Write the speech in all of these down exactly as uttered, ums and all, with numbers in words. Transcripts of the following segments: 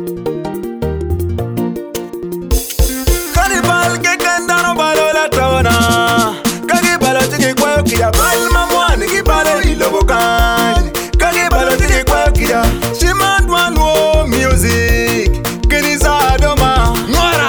Carnival que canta no balo la tona. Kagi balo tiki kwa kida balma mwana ki balo ilo bokan. Kagi balo tiki kwa kida Shiman Dwanwo music. Keniza Adoma Nwara.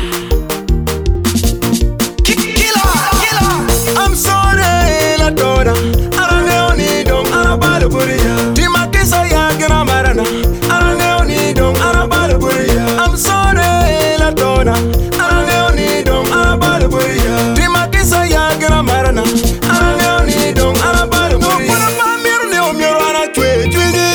Killer, killer. I'm sorry la tona. Arange onidong arabalo buriya. Timakisa ya gira marana. Arange onidong arabalo buriya. I'm sorry la tona. Arange onidong arabalo buriya. Timakisa ya gira marana. Arange onidong arabalo buriya. No kuna pamiru ni omiru ana chwe chwini.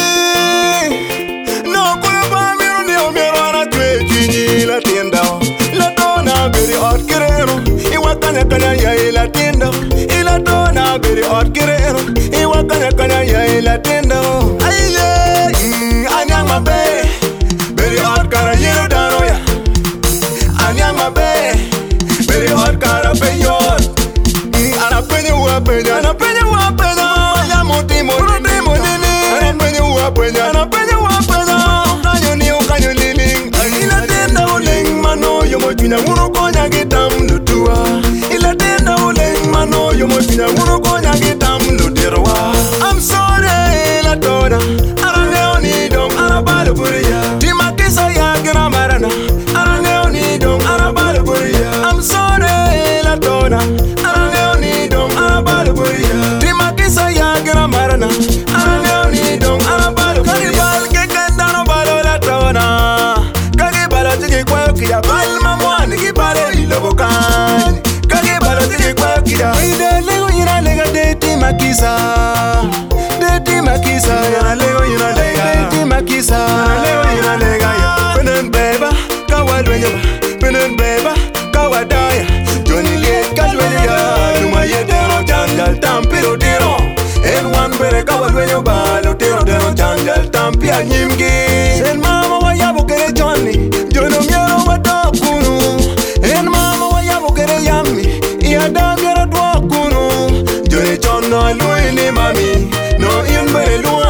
No kuna pamiru ni omiru ana chwe chwini. La tienda la tona beri hot kirero. Iwa kanya kanya ya ila tienda. Ila tona beri hot kirero. Iwa kanya kanya ya ila tienda. Aye, mm, anyang mabe. Beri hot kara yero dano ya. Anyang mabe. Beri hot kara peyon. Mm, ana penye ua penya. Ana penye ua penya. Ya mutimo mutimo nini. Ana penye ua penya. Ana penye ua penya. Kanyo ni kanyo liling. Ila tienda uling mano yomo tunya uru konya gitam nutua. Ila tienda uling mano yomo tunya uru konya gitam nutirwa. I'm sorry la tona. Arange onidong arabalo buriya. Timakisa ya gira marana. Arange onidong arabalo buriya. I'm sorry la tona. Arange onidong arabalo buriya. Timakisa ya gira marana. Arange onidong arabalo buriya. Carnival ke kenda no balo la tona. Kagi balo tiki kwa kida balma mwana ki balo ilo bokan. Kagi balo tiki kwa kida. Ida lego yina lega de timakisa. De timakisa yana lego yina lega. De timakisa yana lego yina lega ya. Penen beba kawa dwenye ba. Penen beba kawa daya. Johnny liet kalwele ya. Numa yedero jangal tampiro tiro. En wan bere kawa dwenye ba. Lo tiro tiro jangal tampia nyimgi. Sen mama wa yabu kere Johnny. Jono miero wa dokunu. En mama wa yabu kere yami. Iya dangero dwakunu. Johnny John no lui ni mami. No in bere lui